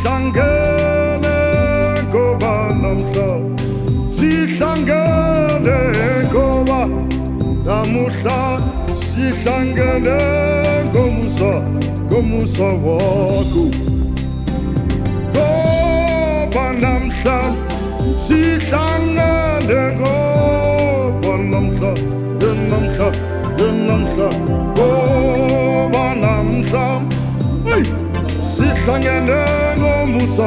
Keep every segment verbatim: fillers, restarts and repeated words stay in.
sihlangene ngoba namhla sihlangene ngoba namuhla sihlangene ngomusa ngomusa wakho ngoba namhla sihlangene ngoba namhla namhla namhla ngoba namhla hey sihlangene ngomusa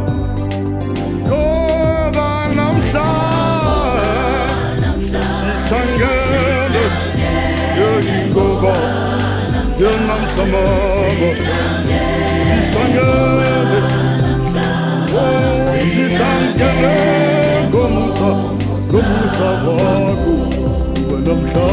ngoba namhla sihlangene ngoba namhla mama sihlangene sihlangene ngomusa ngomusa wakho namhla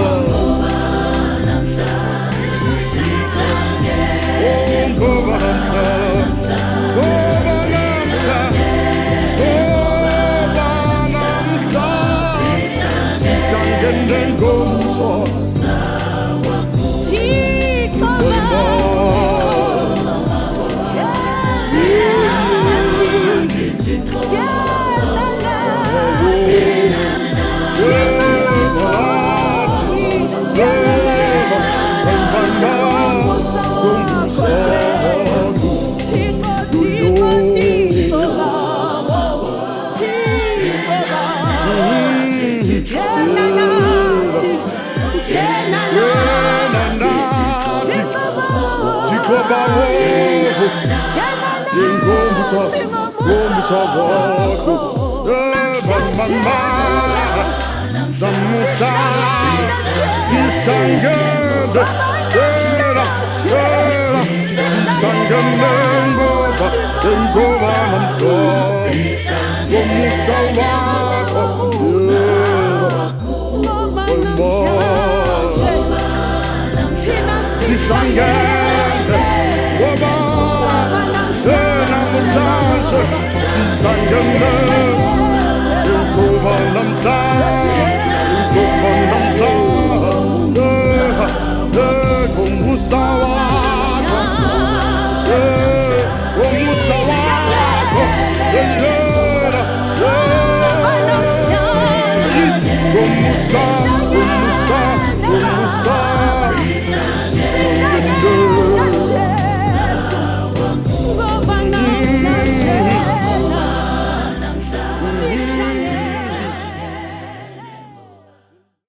Ngomusa wakho mama namuhla sihlangene sihlangene ngoba ngoba namhla ngomusa wakho sihlangene ngoba sihlangene ngoba namhla ngoba namhla ngomusa wakho ngomusa wakho ngomusa